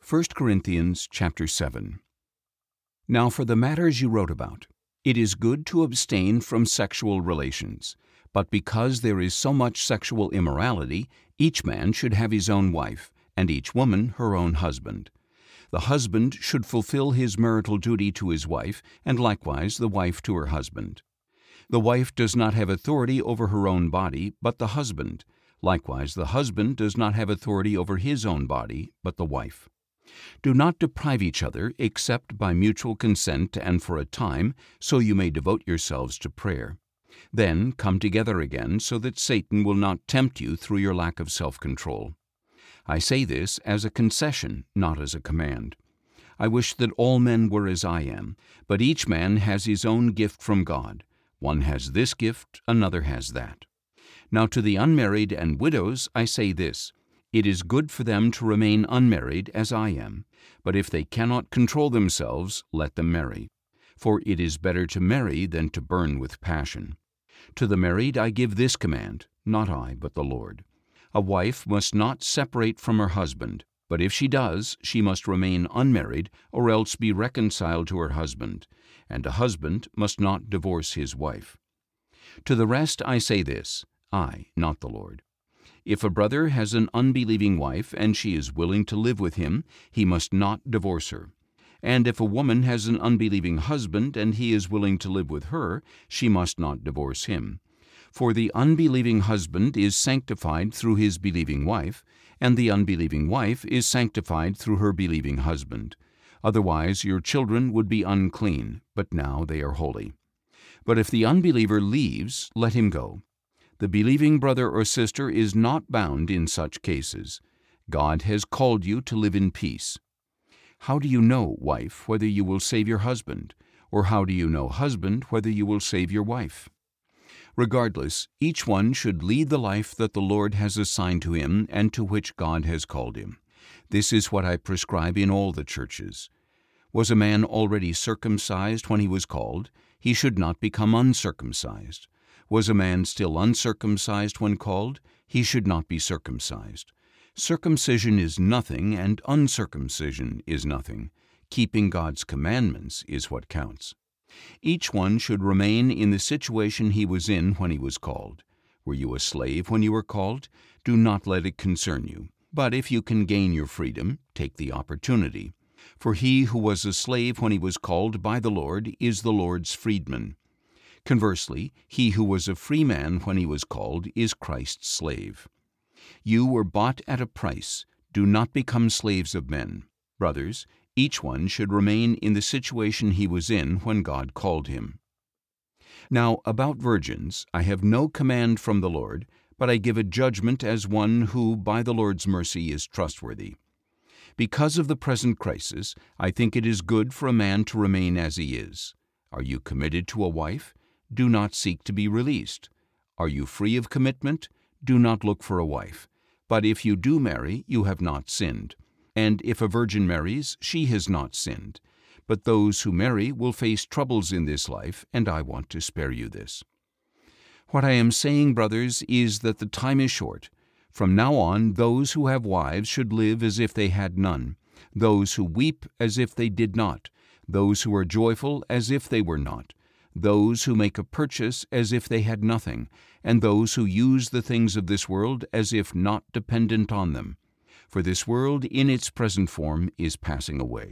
1 Corinthians chapter 7. Now for the matters you wrote about, it is good to abstain from sexual relations, but because there is so much sexual immorality, each man should have his own wife, and each woman her own husband. The husband should fulfill his marital duty to his wife, and likewise the wife to her husband. The wife does not have authority over her own body, but the husband. Likewise the husband does not have authority over his own body, but the wife. Do not deprive each other, except by mutual consent and for a time, so you may devote yourselves to prayer. Then come together again, so that Satan will not tempt you through your lack of self-control. I say this as a concession, not as a command. I wish that all men were as I am, but each man has his own gift from God. One has this gift, another has that. Now to the unmarried and widows I say this: it is good for them to remain unmarried as I am, but if they cannot control themselves, let them marry. For it is better to marry than to burn with passion. To the married I give this command, not I, but the Lord. A wife must not separate from her husband, but if she does, she must remain unmarried or else be reconciled to her husband, and a husband must not divorce his wife. To the rest I say this, I, not the Lord. If a brother has an unbelieving wife and she is willing to live with him, he must not divorce her. And if a woman has an unbelieving husband and he is willing to live with her, she must not divorce him. For the unbelieving husband is sanctified through his believing wife, and the unbelieving wife is sanctified through her believing husband. Otherwise your children would be unclean, but now they are holy. But if the unbeliever leaves, let him go. The believing brother or sister is not bound in such cases. God has called you to live in peace. How do you know, wife, whether you will save your husband? Or how do you know, husband, whether you will save your wife? Regardless, each one should lead the life that the Lord has assigned to him and to which God has called him. This is what I prescribe in all the churches. Was a man already circumcised when he was called? He should not become uncircumcised. Was a man still uncircumcised when called? He should not be circumcised. Circumcision is nothing, and uncircumcision is nothing. Keeping God's commandments is what counts. Each one should remain in the situation he was in when he was called. Were you a slave when you were called? Do not let it concern you. But if you can gain your freedom, take the opportunity. For he who was a slave when he was called by the Lord is the Lord's freedman. Conversely, he who was a free man when he was called is Christ's slave. You were bought at a price. Do not become slaves of men. Brothers, each one should remain in the situation he was in when God called him. Now, about virgins, I have no command from the Lord, but I give a judgment as one who, by the Lord's mercy, is trustworthy. Because of the present crisis, I think it is good for a man to remain as he is. Are you committed to a wife? Do not seek to be released. Are you free of commitment? Do not look for a wife. But if you do marry, you have not sinned. And if a virgin marries, she has not sinned. But those who marry will face troubles in this life, and I want to spare you this. What I am saying, brothers, is that the time is short. From now on, those who have wives should live as if they had none, those who weep as if they did not, those who are joyful as if they were not, those who make a purchase as if they had nothing, and those who use the things of this world as if not dependent on them. For this world in its present form is passing away.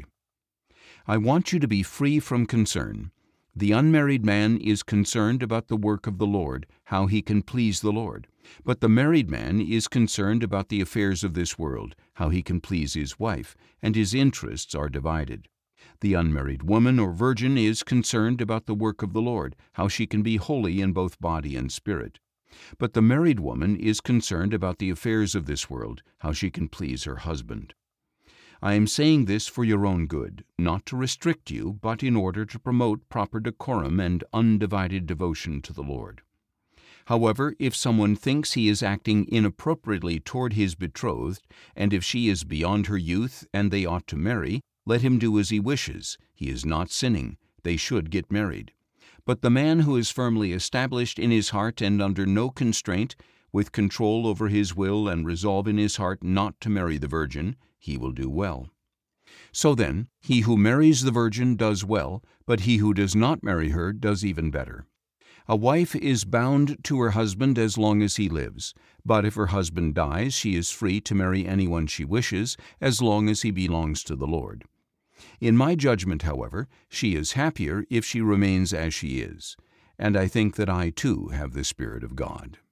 I want you to be free from concern. The unmarried man is concerned about the work of the Lord, how he can please the Lord. But the married man is concerned about the affairs of this world, how he can please his wife, and his interests are divided. The unmarried woman or virgin is concerned about the work of the Lord, how she can be holy in both body and spirit. But the married woman is concerned about the affairs of this world, how she can please her husband. I am saying this for your own good, not to restrict you, but in order to promote proper decorum and undivided devotion to the Lord. However, if someone thinks he is acting inappropriately toward his betrothed, and if she is beyond her youth and they ought to marry, let him do as he wishes. He is not sinning. They should get married. But the man who is firmly established in his heart and under no constraint, with control over his will and resolve in his heart not to marry the virgin, he will do well. So then, he who marries the virgin does well, but he who does not marry her does even better. A wife is bound to her husband as long as he lives, but if her husband dies, she is free to marry anyone she wishes, as long as he belongs to the Lord. In my judgment, however, she is happier if she remains as she is, and I think that I too have the Spirit of God.